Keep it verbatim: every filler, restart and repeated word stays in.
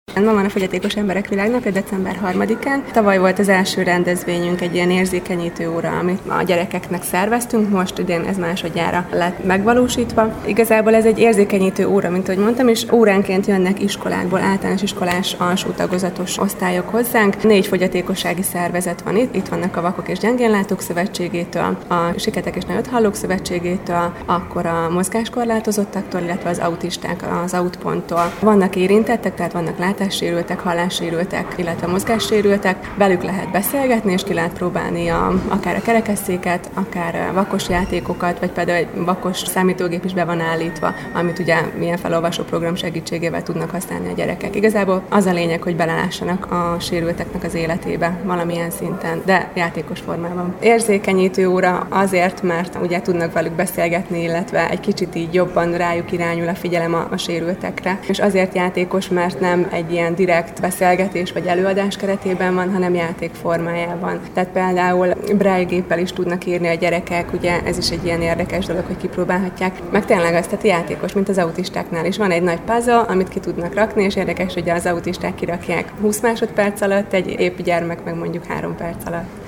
Ma van a Fogyatékos Emberek Világnapja, december harmadikán. Tavaly volt az első rendezvényünk, egy ilyen érzékenyítő óra, amit a gyerekeknek szerveztünk, most idén ez másodjára lett megvalósítva. Igazából ez egy érzékenyítő óra, mint ahogy mondtam, és óránként jönnek iskolákból, általános iskolás alsó tagozatos osztályok hozzánk. Négy fogyatékossági szervezet van itt, itt vannak a Vakok és Gyengénlátók Szövetségétől, a Siketek és Nagyothallók Szövetségétől, akkor a mozgáskorlátozottaktól, illetve az autisták, az Outponttól. Vannak érintettek, tehát vannak látássérültek, hallássérültek, illetve mozgássérültek, velük lehet beszélgetni, és ki lehet próbálni a, akár a kerekesszéket, akár vakos játékokat, vagy például egy vakos számítógép is be van állítva, amit ugye milyen felolvasó program segítségével tudnak használni a gyerekek. Igazából az a lényeg, hogy belelássanak a sérülteknek az életébe valamilyen szinten, de játékos formában. Érzékenyítő óra azért, mert ugye tudnak velük beszélgetni, illetve egy kicsit így jobban rájuk irányul a figyelem a, a sérültekre. És azért játékos, mert nem egy ilyen direkt beszélgetés vagy előadás keretében van, hanem játék formájában. Tehát például braille géppel is tudnak írni a gyerekek, ugye ez is egy ilyen érdekes dolog, hogy kipróbálhatják. Meg tényleg az, tehát játékos, mint az autistáknál is. Van egy nagy puzzle, amit ki tudnak rakni, és érdekes, hogy az autisták kirakják húsz másodperc alatt, egy épp gyermek meg mondjuk három perc alatt.